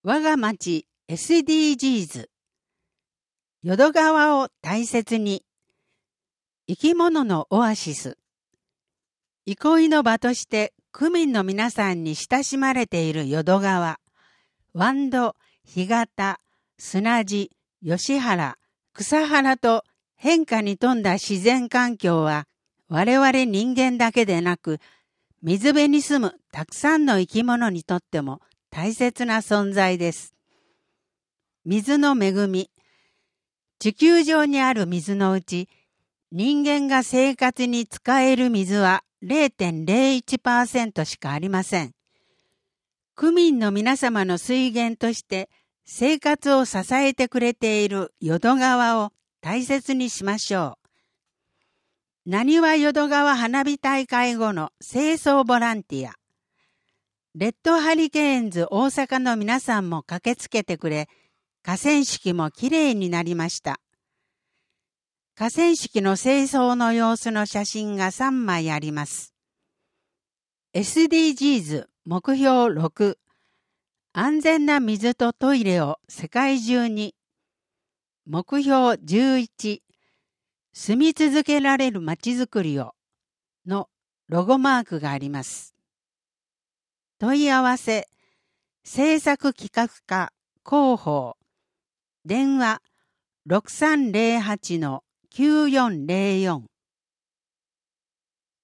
我が町 SDGs 淀川を大切に生き物のオアシス憩いの場として区民の皆さんに親しまれている淀川湾戸、干潟、砂地、吉原、草原と変化に富んだ自然環境は我々人間だけでなく水辺に住むたくさんの生き物にとっても大切な存在です。水の恵み。地球上にある水のうち、人間が生活に使える水は 0.01% しかありません。区民の皆様の水源として生活を支えてくれている淀川を大切にしましょう。なにわ淀川花火大会後の清掃ボランティア。レッドハリケーンズ大阪の皆さんも駆けつけてくれ、河川敷もきれいになりました。河川敷の清掃の様子の写真が3枚あります。SDGs 目標6、安全な水とトイレを世界中に。目標11、住み続けられるまちづくりをのロゴマークがあります。問い合わせ、制作企画課広報、電話 6308-9404